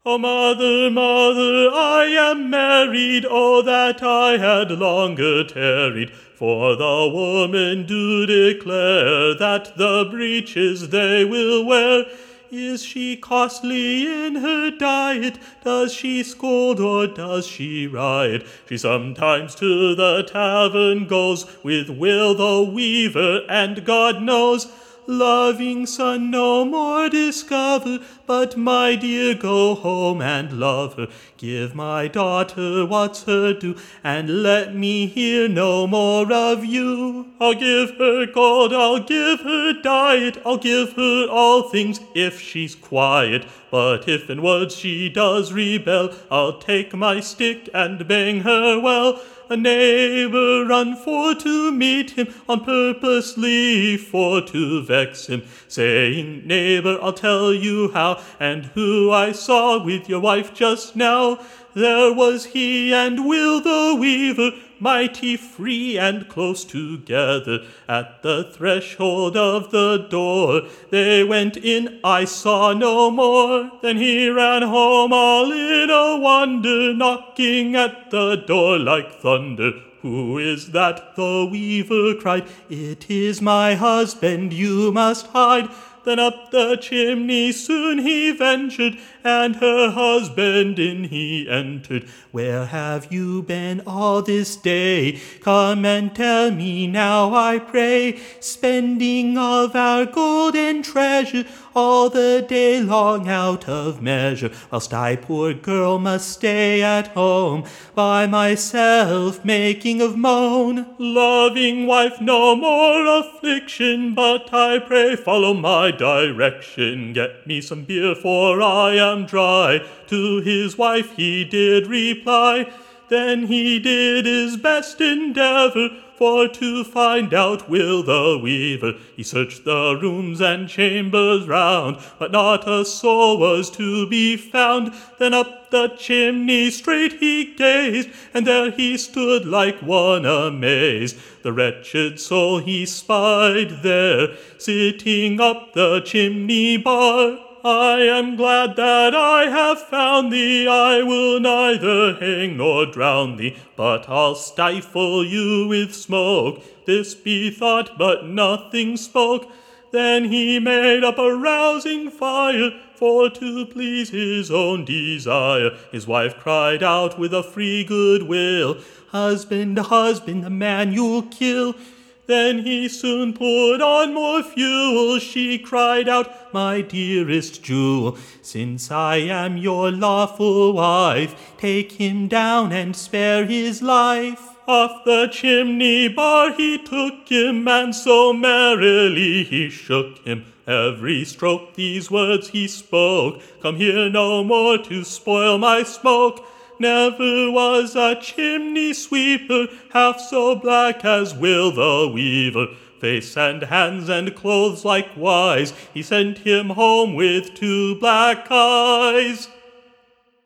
O mother, mother, I am married, oh that I had longer tarried, for the women do declare that the breeches they will wear. Is she costly in her diet? Does she scold or does she riot? She sometimes to the tavern goes with Will the weaver, and God knows, loving son no more discover, but my dear go home and love her. Give my daughter what's her due, and let me hear no more of you. I'll give her gold, I'll give her diet, I'll give her all things if she's quiet. But if in words she does rebel, I'll take my stick and bang her well. A neighbor run for to meet him, on purposely for to vex him, saying, Neighbor, I'll tell you how, and who I saw with your wife just now. There was he and Will the weaver, mighty free and close together. At the threshold of the door they went in, I saw no more. Then he ran home all in a wonder, knocking at the door like thunder. Who is that? The weaver cried. It is my husband, you must hide. Then up the chimney soon he ventured, and her husband in he entered. Where have you been all this day? Come and tell me now, I pray. Spending of our golden treasure all the day long out of measure, whilst I, poor girl, must stay at home by myself making of moan. Loving wife, no more affliction, but I pray follow my direction. Get me some beer, for I am dry. To his wife he did reply. Then he did his best endeavor for to find out Will the weaver. He searched the rooms and chambers round, but not a soul was to be found. Then up the chimney straight he gazed, and there he stood like one amazed. The wretched soul he spied there, sitting up the chimney bar. I am glad that I have found thee, I will neither hang nor drown thee, but I'll stifle you with smoke. This bethought, but nothing spoke. Then he made up a rousing fire, for to please his own desire. His wife cried out with a free good will, Husband, husband, the man you'll kill. Then he soon put on more fuel. She cried out, My dearest jewel, since I am your lawful wife, take him down and spare his life. Off the chimney bar he took him, and so merrily he shook him. Every stroke these words he spoke, Come here no more to spoil my smoke. Never was a chimney sweeper half so black as Will the weaver. Face and hands and clothes likewise, he sent him home with 2 black eyes.